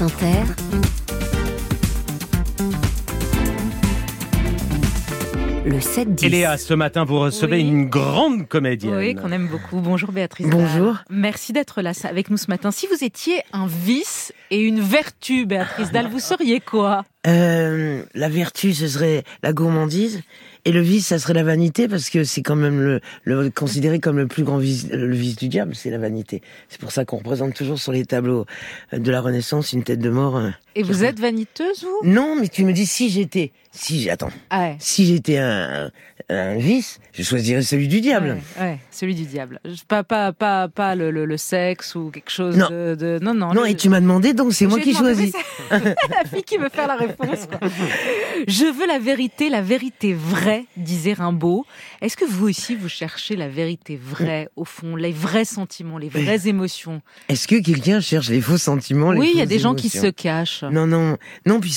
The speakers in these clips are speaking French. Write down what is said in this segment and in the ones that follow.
France Inter, le 7-10. Et Léa, ce matin, vous recevez une grande comédienne. Oui, qu'on aime beaucoup. Bonjour Béatrice. Bonjour. Merci d'être là avec nous ce matin. Si vous étiez un vice et une vertu, Béatrice Dalle, vous seriez quoi ? La vertu, ce serait la gourmandise. Et le vice, ça serait la vanité, parce que c'est quand même le considéré comme le plus grand vice, le vice du diable, c'est la vanité. C'est pour ça qu'on représente toujours sur les tableaux de la Renaissance une tête de mort. Et vous êtes vaniteuse, vous ? Non, mais tu me dis si j'étais un vice, je choisirais celui du diable. Ouais, celui du diable. Pas le sexe ou quelque chose non. Non, et tu m'as demandé, donc c'est moi qui choisis. La fille qui veut faire la réponse, quoi. Je veux la vérité vraie, disait Rimbaud. Est-ce que vous aussi, vous cherchez la vérité vraie, au fond, les vrais sentiments, les vraies émotions ? Est-ce que quelqu'un cherche les faux sentiments, oui, il y a des gens émotions qui se cachent. Non, puis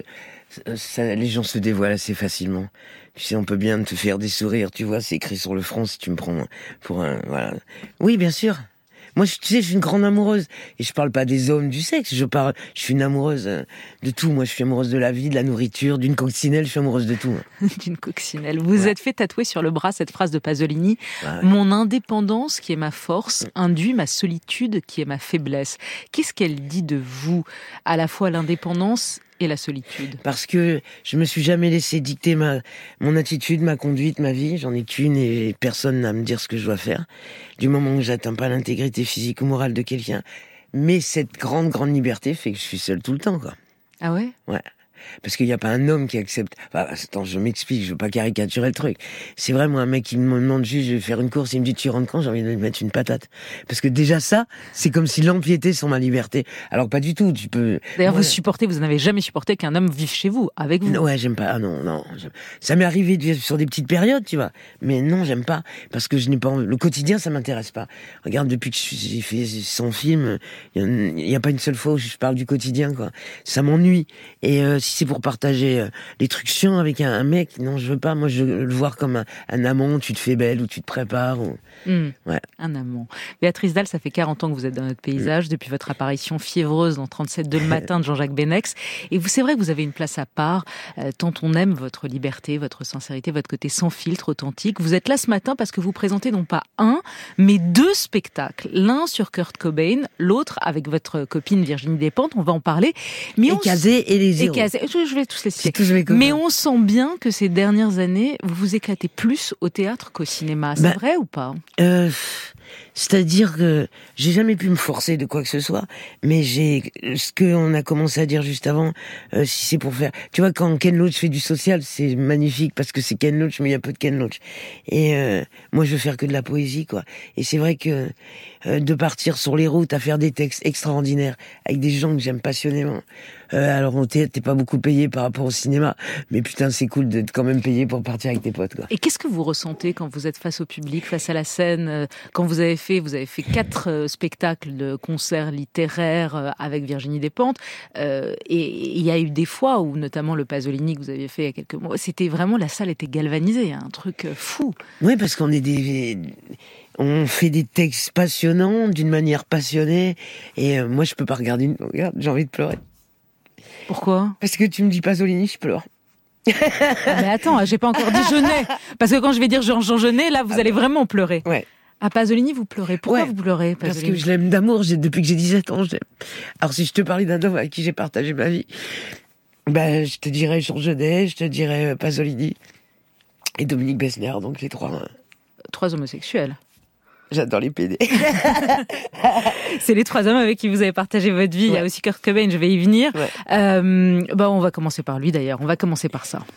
les gens se dévoilent assez facilement. Tu sais, on peut bien te faire des sourires, tu vois, c'est écrit sur le front si tu me prends pour un... Voilà. Oui, bien sûr. Moi, tu sais, je suis une grande amoureuse. Et je parle pas des hommes, du sexe. Je suis une amoureuse de tout. Moi, je suis amoureuse de la vie, de la nourriture, d'une coccinelle. Je suis amoureuse de tout. D'une coccinelle. Vous êtes fait tatouer sur le bras cette phrase de Pasolini. Ouais. Mon indépendance, qui est ma force, induit ma solitude, qui est ma faiblesse. Qu'est-ce qu'elle dit de vous, à la fois l'indépendance et la solitude? Parce que je me suis jamais laissé dicter mon attitude, ma conduite, ma vie. J'en ai qu'une et personne n'a à me dire ce que je dois faire. Du moment que j'atteins pas l'intégrité physique ou morale de quelqu'un. Mais cette grande liberté fait que je suis seul tout le temps, quoi. Ah ouais? Ouais. Parce qu'il n'y a pas un homme qui accepte... Enfin, attends, je m'explique, je veux pas caricaturer le truc. C'est vrai, moi, un mec qui me demande juste, je vais faire une course, il me dit, tu rentres quand? J'ai envie de lui mettre une patate. Parce que déjà ça, c'est comme s'il empiétait sur ma liberté. Alors pas du tout, tu peux... D'ailleurs, vous n'avez jamais supporté qu'un homme vive chez vous, avec vous? Non, ouais, j'aime pas. Ah non. Ça m'est arrivé de vivre sur des petites périodes, tu vois. Mais non, j'aime pas. Parce que je n'ai pas... Le quotidien, ça m'intéresse pas. Regarde, depuis que j'ai fait 100 films, il n'y a pas une seule fois où je parle du quotidien, quoi. Ça m'ennuie. Et si c'est pour partager les trucs chiants avec un mec, non, je veux pas. Moi, je veux le voir comme un amant, tu te fais belle ou tu te prépares. Ouais. Un amant. Béatrice Dalle, ça fait 40 ans que vous êtes dans notre paysage, depuis votre apparition fiévreuse dans 37.2 le matin de Jean-Jacques Benex. Et c'est vrai que vous avez une place à part, tant on aime votre liberté, votre sincérité, votre côté sans filtre, authentique. Vous êtes là ce matin parce que vous présentez non pas un, mais 2 spectacles. L'un sur Kurt Cobain, l'autre avec votre copine Virginie Despentes. On va en parler. Mais Kazé et les zéros. Je vais tous les citer. Mais on sent bien que ces dernières années, vous vous éclatez plus au théâtre qu'au cinéma. C'est vrai ou pas? C'est-à-dire que j'ai jamais pu me forcer de quoi que ce soit, mais ce qu'on a commencé à dire juste avant, si c'est pour faire... Tu vois, quand Ken Loach fait du social, c'est magnifique, parce que c'est Ken Loach, mais il y a peu de Ken Loach. Et moi, je veux faire que de la poésie, quoi. Et c'est vrai que de partir sur les routes à faire des textes extraordinaires, avec des gens que j'aime passionnément... alors au théâtre, t'es pas beaucoup payé par rapport au cinéma, mais putain, c'est cool d'être quand même payé pour partir avec tes potes, quoi. Et qu'est-ce que vous ressentez quand vous êtes face au public, face à la scène, quand vous avez fait 4 spectacles de concerts littéraires avec Virginie Despentes, et il y a eu des fois où, notamment le Pasolini que vous aviez fait il y a quelques mois, c'était vraiment, la salle était galvanisée, un truc fou. Oui, parce qu'on est on fait des textes passionnants, d'une manière passionnée, et moi je peux pas regarder Regarde, j'ai envie de pleurer. Pourquoi? Parce que tu me dis Pasolini, je pleure. Mais attends, j'ai pas encore dit Genet. Parce que quand je vais dire Jean Genet, là, vous allez vraiment pleurer. Ouais. À Pasolini, vous pleurez. Pourquoi vous pleurez, Pasolini? Parce que je l'aime d'amour, depuis que j'ai 17 ans, je l'aime. Alors si je te parlais d'un homme avec qui j'ai partagé ma vie, je te dirais Jean Genet, je te dirais Pasolini et Dominique Besnéard, donc les 3 homosexuels. J'adore les PD. C'est les 3 hommes avec qui vous avez partagé votre vie. Ouais. Il y a aussi Kurt Cobain, je vais y venir. Ouais. On va commencer par lui d'ailleurs. On va commencer par ça.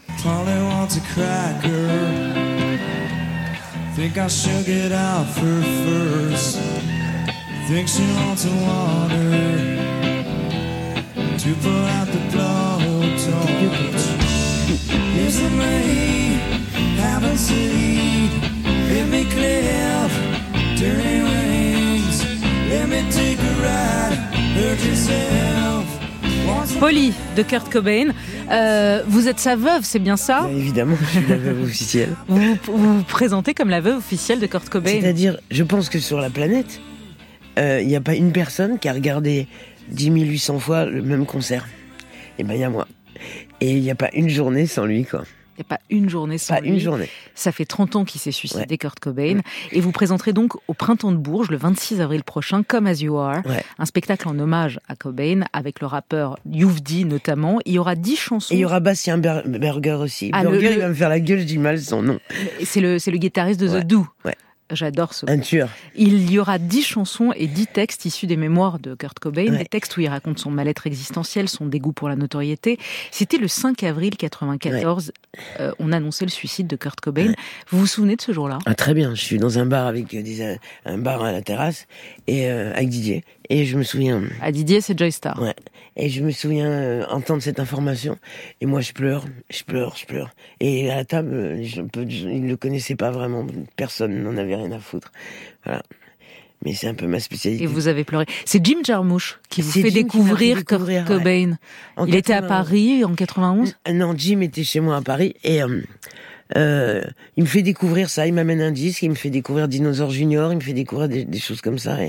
Polly de Kurt Cobain. Vous êtes sa veuve, c'est bien ça? Évidemment, je suis la veuve officielle. Vous vous présentez comme la veuve officielle de Kurt Cobain. C'est-à-dire, je pense que sur la planète, il n'y a pas une personne qui a regardé 10 800 fois le même concert. Et ben il y a moi. Et il n'y a pas une journée sans lui, quoi. Il n'y a pas une journée sans lui. Pas une journée. Ça fait 30 ans qu'il s'est suicidé, Ouais. Kurt Cobain. Et vous présenterez donc au Printemps de Bourges, le 26 avril prochain, Come As You Are, Ouais. un spectacle en hommage à Cobain, avec le rappeur Youf D notamment. Il y aura 10 chansons. Et il y aura Bastien Berger aussi. Ah, Berger, il va me faire la gueule, je dis mal son nom. C'est le guitariste de Ouais. The Do. Ouais. J'adore ce Un tueur. Il y aura 10 chansons et 10 textes issus des mémoires de Kurt Cobain, Ouais. des textes où il raconte son mal-être existentiel, son dégoût pour la notoriété. C'était le 5 avril 1994, on annonçait le suicide de Kurt Cobain. Ouais. Vous vous souvenez de ce jour-là ? Ah, très bien, je suis dans un bar avec un bar à la terrasse, et avec Didier. Et je me souviens... À Didier, c'est Joy Star. Ouais. Et je me souviens entendre cette information. Et moi, je pleure. Et à la table, ils ne le connaissaient pas vraiment. Personne n'en avait rien à foutre. Voilà. Mais c'est un peu ma spécialité. Et vous avez pleuré. C'est Jim Jarmusch qui vous C'est fait Jim qui m'a fait découvrir Kurt découvrir, Cobain. En Il était à 91. Paris en 91 ? Non, Jim était chez moi à Paris. Et il me fait découvrir ça. Il m'amène un disque. Il me fait découvrir Dinosaur Junior. Il me fait découvrir des choses comme ça.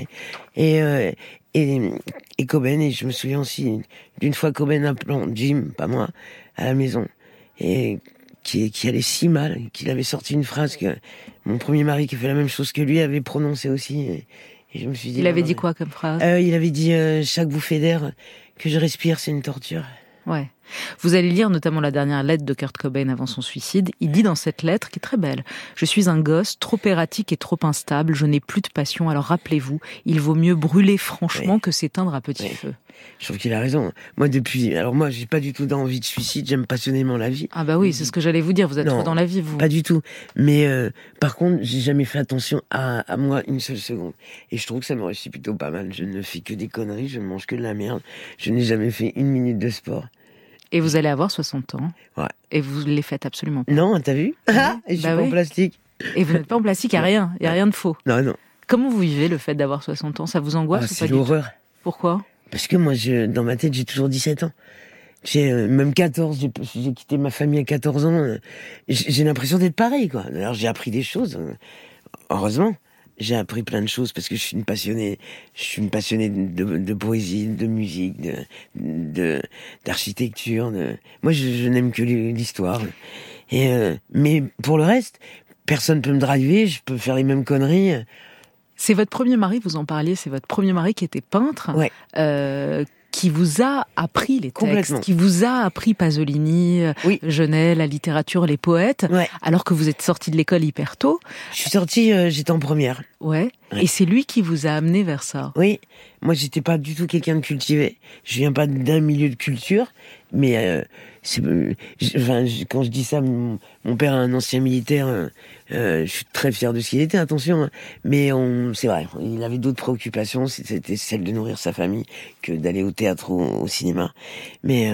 Et Cobain, et je me souviens aussi d'une fois Cobain appelant Jim, pas moi, à la maison, et qui allait si mal, qu'il avait sorti une phrase que mon premier mari, qui fait la même chose que lui, avait prononcée aussi. Et je me suis dit... Il avait non, dit quoi comme phrase ? Il avait dit chaque bouffée d'air que je respire, c'est une torture. Ouais. Vous allez lire notamment la dernière lettre de Kurt Cobain avant son suicide. Il dit dans cette lettre, qui est très belle, « Je suis un gosse trop erratique et trop instable, je n'ai plus de passion, alors rappelez-vous, il vaut mieux brûler franchement que s'éteindre à petit feu. » Je trouve qu'il a raison. Moi, j'ai pas du tout d'envie de suicide, j'aime passionnément la vie. Ah bah oui, c'est ce que j'allais vous dire, vous êtes Non, trop dans la vie, vous. Pas du tout. Mais par contre, j'ai jamais fait attention à moi une seule seconde. Et je trouve que ça me réussit plutôt pas mal. Je ne fais que des conneries, je ne mange que de la merde. Je n'ai jamais fait une minute de sport. Et vous allez avoir 60 ans. Ouais. Et vous les faites absolument pas. Non, t'as vu? Et je suis Bah pas oui. en plastique. Et vous n'êtes pas en plastique, il n'y a rien de faux. Non. Comment vous vivez le fait d'avoir 60 ans ? Ça vous angoisse ou pas C'est du tout ? l'horreur. Pourquoi ? Parce que moi, dans ma tête, j'ai toujours 17 ans. J'ai même 14, j'ai quitté ma famille à 14 ans. J'ai l'impression d'être pareil, quoi. Alors j'ai appris des choses. Heureusement, j'ai appris plein de choses parce que je suis une passionnée de poésie, de musique, d'architecture. Moi, je n'aime que l'histoire. Mais pour le reste, personne peut me driver. Je peux faire les mêmes conneries. C'est votre premier mari, vous en parliez, c'est votre premier mari qui était peintre, Ouais. Qui vous a appris les textes, Complètement. qui vous a appris Pasolini, Oui. Genet, la littérature, les poètes, Ouais. alors que vous êtes sorti de l'école hyper tôt. Je suis sortie, j'étais en première. Ouais. Ouais. Et c'est lui qui vous a amené vers ça. Oui, moi j'étais pas du tout quelqu'un de cultivé. Je viens pas d'un milieu de culture, mais quand je dis ça, mon père est un ancien militaire. Je suis très fier de ce qu'il était. Attention, hein. Mais c'est vrai, il avait d'autres préoccupations. C'était celle de nourrir sa famille que d'aller au théâtre ou au cinéma. Mais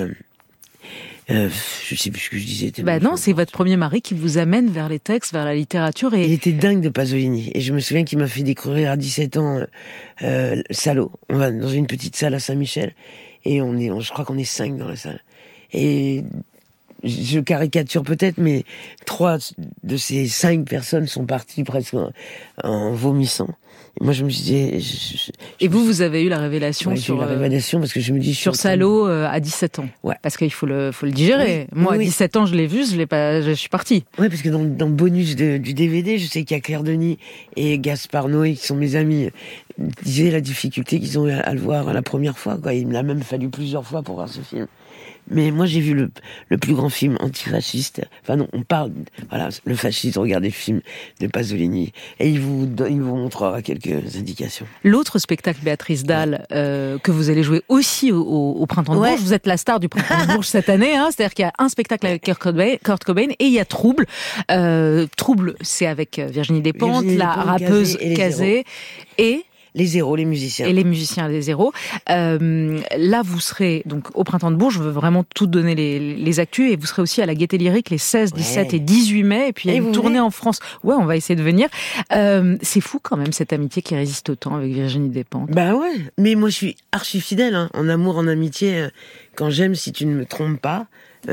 je sais plus ce que je disais. Bah non, c'est votre premier mari qui vous amène vers les textes, vers la littérature Il et était dingue de Pasolini. Et je me souviens qu'il m'a fait découvrir à 17 ans Salo. On va dans une petite salle à Saint-Michel. Et je crois qu'on est 5 dans la salle. Et je caricature peut-être, mais 3 de ces 5 personnes sont parties presque en vomissant. Et moi, je me disais... et vous avez eu la révélation j'ai eu sur la révélation parce que je me dis... sur Salo à 17 ans. Ouais. Parce qu'il faut le digérer. Oui, Moi, à oui. 17 ans, je l'ai vu, je suis partie. Ouais, parce que dans le bonus du DVD, je sais qu'il y a Claire Denis et Gaspard Noé, qui sont mes amis, disaient la difficulté qu'ils ont eu à le voir la première fois, quoi. Il me l'a même fallu plusieurs fois pour voir ce film. Mais moi, j'ai vu le plus grand film antifasciste. Enfin non, on parle, voilà, le fascisme, regardez le film de Pasolini. Et il vous montrera quelques indications. L'autre spectacle, Béatrice Dalle, que vous allez jouer aussi au Printemps de Ouais. Bourges, vous êtes la star du Printemps de Bourges cette année, hein, c'est-à-dire qu'il y a un spectacle avec Kurt Cobain et il y a Trouble. Trouble, c'est avec Virginie Despentes, Virginie la Despentes, rappeuse Kazé et les Kazé, et Les zéros, les musiciens. les musiciens des zéros. Là, vous serez donc au Printemps de Bourges, je veux vraiment tout donner les actus, et vous serez aussi à la Gaîté Lyrique les 16, 17 et 18 mai, et puis il y a Et une vous tournée venez en France. Ouais, on va essayer de venir. C'est fou quand même, cette amitié qui résiste autant avec Virginie Despentes. Bah ouais, mais moi je suis archi fidèle, hein. En amour, en amitié, quand j'aime, si tu ne me trompes pas,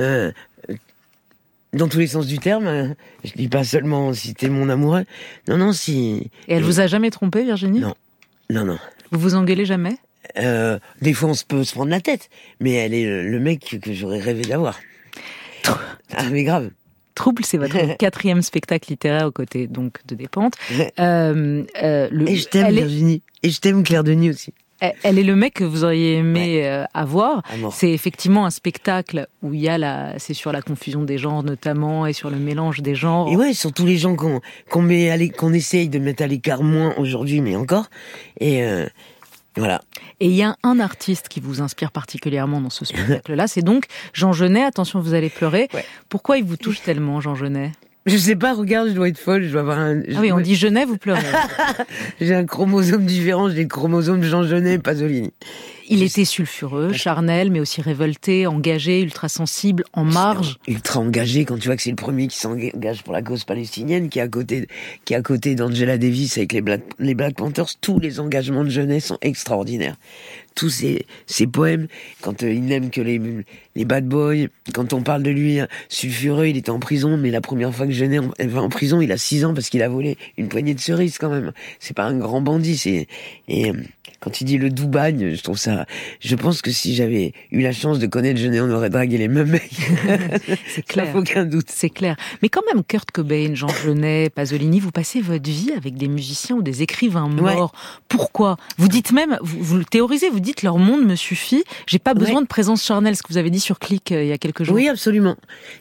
dans tous les sens du terme, je dis pas seulement si t'es mon amoureux, non, si... Et elle vous a jamais trompé, Virginie ? Non. Non. Vous vous engueulez jamais ? Des fois, on peut se prendre la tête, mais elle est le mec que j'aurais rêvé d'avoir. Ah, mais grave. Trouble, c'est votre 4e spectacle littéraire aux côtés donc de Despentes. Et je t'aime, Virginie. Et je t'aime, Claire Denis aussi. Elle est le mec que vous auriez aimé avoir. C'est effectivement un spectacle où il y a c'est sur la confusion des genres notamment et sur le mélange des genres. Et ouais, sur tous les gens qu'on essaye de mettre à l'écart moins aujourd'hui, mais encore. Et voilà. Et il y a un artiste qui vous inspire particulièrement dans ce spectacle-là, c'est donc Jean Genet. Attention, vous allez pleurer. Ouais. Pourquoi il vous touche tellement, Jean Genet ? Je sais pas, regarde, je dois être folle, je dois avoir un... Ah oui, on dit Genet, vous pleurez. J'ai un chromosome différent, j'ai le chromosome de Jean Genet, Pasolini. Il était sulfureux, charnel, mais aussi révolté, engagé, ultra sensible, en marge. Ultra engagé, quand tu vois que c'est le premier qui s'engage pour la cause palestinienne, qui est à côté d'Angela Davis avec les Black Panthers. Tous les engagements de Genet sont extraordinaires. Tous ces poèmes, quand il n'aime que les bad boys, quand on parle de lui sulfureux, il était en prison, mais la première fois que Genet va en prison, il a 6 ans parce qu'il a volé une poignée de cerises quand même. C'est pas un grand bandit, quand il dit le doux bagne, je pense que si j'avais eu la chance de connaître Genet, on aurait dragué les mêmes mecs. C'est clair. Ça, aucun doute. C'est clair. Mais quand même, Kurt Cobain, Jean Genet, Pasolini, vous passez votre vie avec des musiciens ou des écrivains morts. Ouais. Pourquoi ? Vous dites même, vous le théorisez, vous dites leur monde me suffit, j'ai pas besoin de présence charnelle, ce que vous avez dit sur Click il y a quelques jours. Oui, absolument.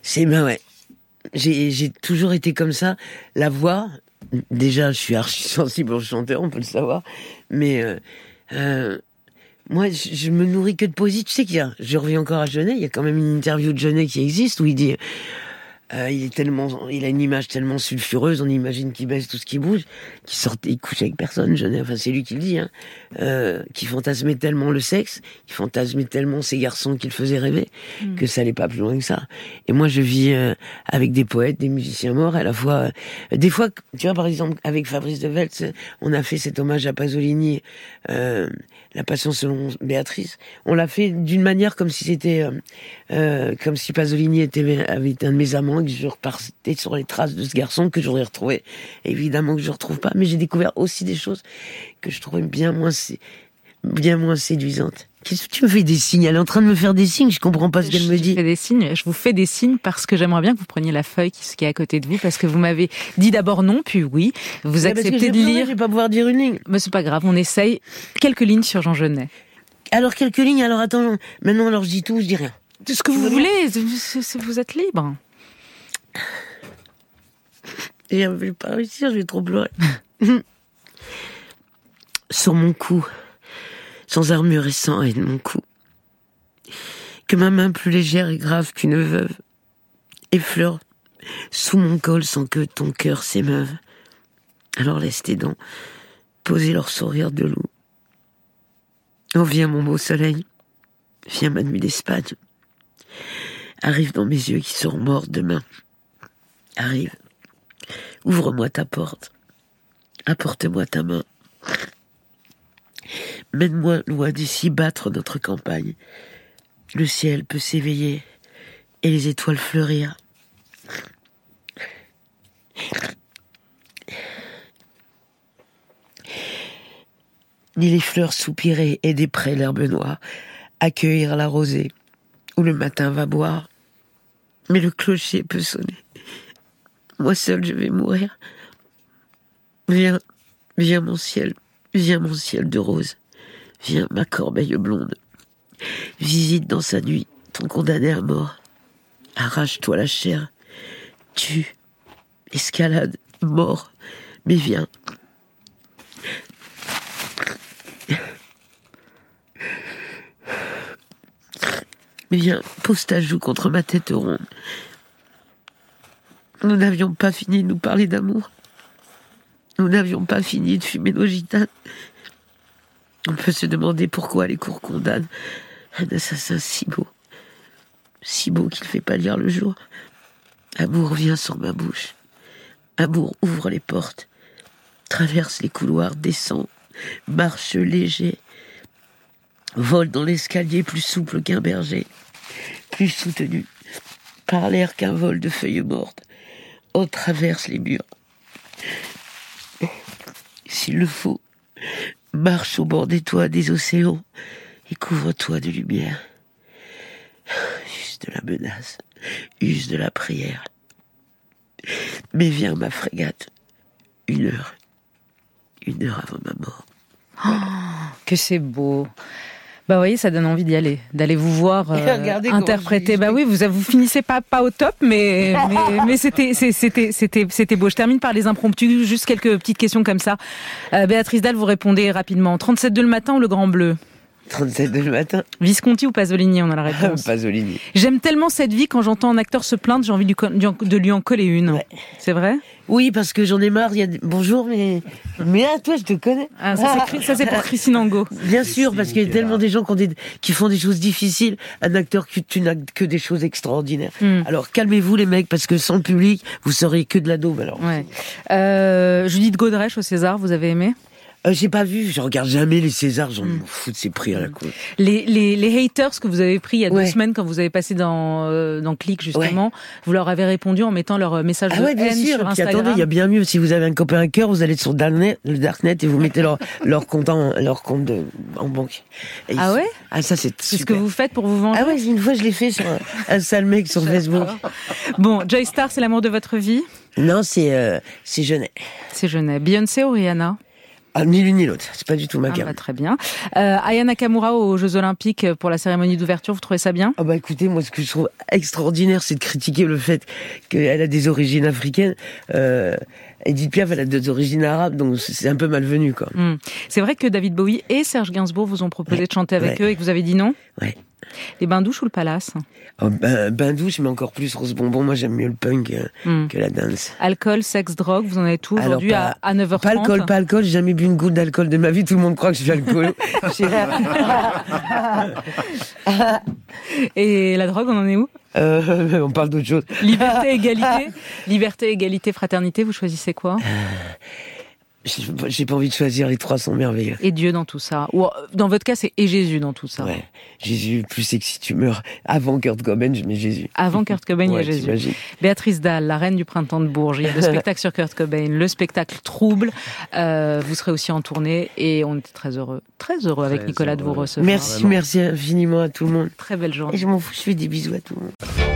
J'ai toujours été comme ça. La voix, déjà, je suis archi sensible au chanteur, on peut le savoir, mais moi, je me nourris que de poésie. Tu sais je reviens encore à Genet, il y a quand même une interview de Genet qui existe où il dit il a une image tellement sulfureuse, on imagine qu'il baisse tout ce qui bouge, il couche avec personne, Genet, enfin c'est lui qui le dit, qui fantasmait tellement le sexe, qui fantasmait tellement ces garçons qu'il faisait rêver, que ça allait pas plus loin que ça. Et moi je vis avec des poètes, des musiciens morts, à la fois, des fois, tu vois par exemple avec Fabrice de Weltz, on a fait cet hommage à Pasolini, La Passion selon Béatrice, on l'a fait d'une manière comme si c'était, comme si Pasolini avait été un de mes amants, que je repartais sur les traces de ce garçon que j'aurais retrouvé. Évidemment que je ne retrouve pas, mais j'ai découvert aussi des choses que je trouvais bien moins séduisantes. Qu'est-ce que tu me fais des signes ? Elle est en train de me faire des signes, je comprends pas ce qu'elle me dit. Je vous fais des signes parce que j'aimerais bien que vous preniez la feuille qui est à côté de vous, parce que vous m'avez dit d'abord non, puis oui. Vous acceptez de lire. Je vais pas pouvoir dire une ligne. Mais c'est pas grave, on essaye. Quelques lignes sur Jean Genet. Alors quelques lignes, alors attends, maintenant alors je dis tout, je dis rien. Tout ce que vous voulez, vous êtes libre. Je vais pas réussir, je vais trop pleurer. Sur mon cou, sans armure et sans haine, mon cou, que ma main plus légère et grave qu'une veuve effleure sous mon col sans que ton cœur s'émeuve. Alors laisse tes dents poser leur sourire de loup. Oh, viens mon beau soleil, viens ma nuit d'Espagne. Arrive dans mes yeux qui seront morts demain. Arrive, ouvre-moi ta porte, apporte-moi ta main. Mène-moi loin d'ici battre notre campagne. Le ciel peut s'éveiller et les étoiles fleurir. Ni les fleurs soupirer et des prés l'herbe noire, accueillir la rosée où le matin va boire. Mais le clocher peut sonner. Moi seul je vais mourir. Viens mon ciel de rose. Viens ma corbeille blonde. Visite dans sa nuit ton condamné à mort. Arrache-toi la chair. Tue. Escalade. Mort. Mais viens. Mais viens, pose ta joue contre ma tête ronde. Nous n'avions pas fini de nous parler d'amour. Nous n'avions pas fini de fumer nos gitanes. On peut se demander pourquoi les cours condamnent un assassin si beau qu'il fait pâlir le jour. Amour vient sur ma bouche. Amour ouvre les portes, traverse les couloirs, descend, marche léger, vole dans l'escalier plus souple qu'un berger, plus soutenu par l'air qu'un vol de feuilles mortes. On traverse les murs. S'il le faut, Marche au bord des toits des océans et couvre-toi de lumière. Use de la menace, use de la prière. Mais viens ma frégate, 1 heure avant ma mort. Que c'est beau. Bah, vous voyez, ça donne envie d'y aller, d'aller vous voir interpréter. Bah oui, vous finissez pas au top, mais c'était beau. Je termine par les impromptus, juste quelques petites questions comme ça. Béatrice Dalle, vous répondez rapidement. 37 de le matin ou le Grand Bleu? 37 de le matin. Visconti ou Pasolini, on a la réponse. Pasolini. J'aime tellement cette vie, quand j'entends un acteur se plaindre, j'ai envie de lui en coller une. Ouais. C'est vrai? Oui, parce que j'en ai marre. Bonjour, mais toi, je te connais. Ah, ça c'est pour Christine Angot. Bien sûr, parce qu'il y a tellement des gens qui font des choses difficiles. Un acteur, tu n'as que des choses extraordinaires. Alors, calmez-vous, les mecs, parce que sans le public, vous serez que de la daube, alors. Ouais. Judith Godrèche au César, vous avez aimé? J'ai pas vu, je regarde jamais les Césars, j'en fous de ces prix à la cour. Les haters que vous avez pris il y a 2 semaines quand vous avez passé dans Click justement, vous leur avez répondu en mettant leur message de haine sur Instagram. Attendez, il y a bien mieux, si vous avez un copain hacker, vous allez sur le Darknet et vous mettez leur compte en banque. Et ah ouais? Ah ça c'est ce que vous faites pour vous venger? Ah ouais, une fois je l'ai fait sur un sale mec sur Facebook. Bon, Joy Star, c'est l'amour de votre vie? Non, c'est Jeunet. C'est Jeunet. Beyoncé ou Rihanna? Ah, ni l'une ni l'autre, c'est pas du tout ma gamme. Bah, très bien. Aya Nakamura aux Jeux Olympiques pour la cérémonie d'ouverture, vous trouvez ça bien? Ah bah écoutez, moi ce que je trouve extraordinaire, c'est de critiquer le fait qu'elle a des origines africaines. Edith Piaf, elle a des origines arabes, donc c'est un peu malvenu, quoi. C'est vrai que David Bowie et Serge Gainsbourg vous ont proposé de chanter avec eux et que vous avez dit non? Ouais. Les bains-douches ou le palace? Bain-douche, mais encore plus Rose Bonbon. Moi, j'aime mieux le punk que la danse. Alcool, sexe, drogue, vous en êtes où aujourd'hui à 9h30? Pas alcool, j'ai jamais bu une goutte d'alcool de ma vie. Tout le monde croit que je suis alcoolo. Et la drogue, on en est où? On parle d'autre chose. Liberté, égalité, fraternité, vous choisissez quoi? J'ai pas envie de choisir, les 3 sont merveilleux. Et Dieu dans tout ça? Ou dans votre cas, c'est et Jésus dans tout ça? Ouais. Jésus, plus sexy tu meurs. Avant Kurt Cobain, je mets Jésus. Avant Kurt Cobain, il y a Jésus. T'imagines. Béatrice Dalle, la reine du printemps de Bourges. Il y a le spectacle sur Kurt Cobain, le spectacle Trouble. Vous serez aussi en tournée et on était très heureux avec Nicolas de vous recevoir. Merci infiniment à tout le monde. Très belle journée. Et je m'en fous, je fais des bisous à tout le monde.